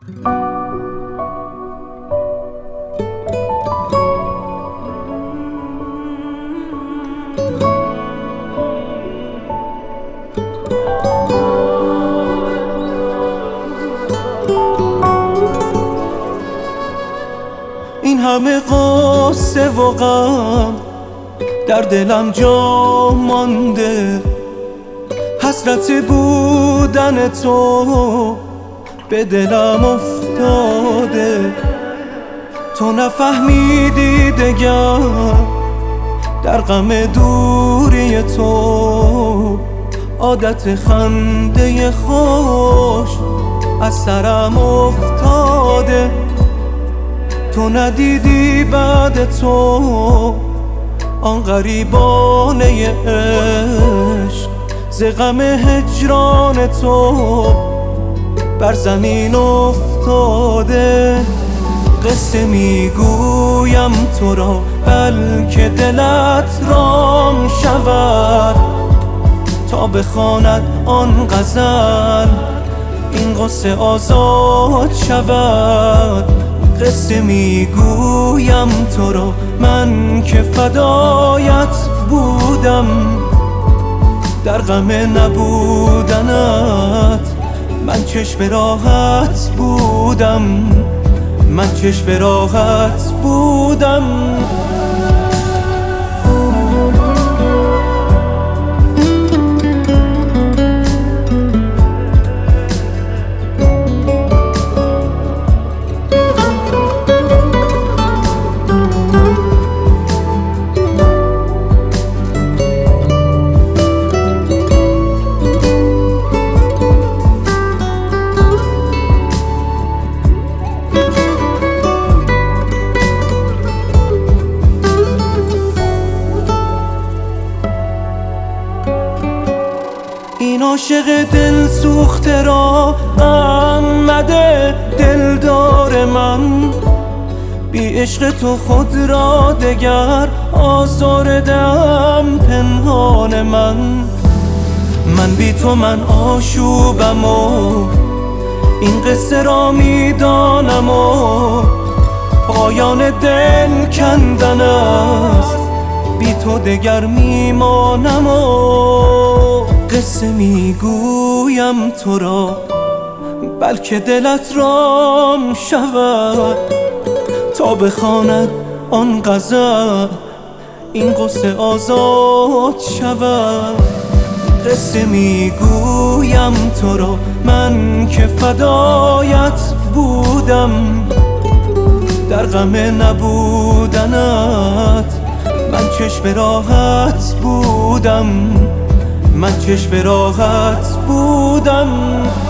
این همه قصه و غم در دلم جا مانده، حسرت بودن تو به دلم افتاده. تو نفهمیدی دگر در غم دوری تو، عادت خنده خوش از سرم افتاده. تو ندیدی بعد تو آن غریبانه عشق، ز غم هجران تو بر زمین افتاده. قصه میگویم تو را بلکه دلت رام شود، تا بخواند آن غزل این غصه آزاد شود. قصه میگویم تو را من که فدایت بودم، در غم نبودنت من چشم راحت بودم، من چشم راحت بودم. این عاشق دل سوخته را غمده دلدار من، بی عشق تو خود را دگر آزردم پنهان من. من بی تو من آشوبم و این قصه را میدانم و پایان دل کندن است، بی تو دگر میمانم و قصه میگویم تو را بلکه دلت رام شود، تا بخواند آن غزل این غصه آزاد شود. قصه میگویم تو را من که فدایت بودم، در غم نبودنت من چشم راحت بودم، من چشم راحت بودم.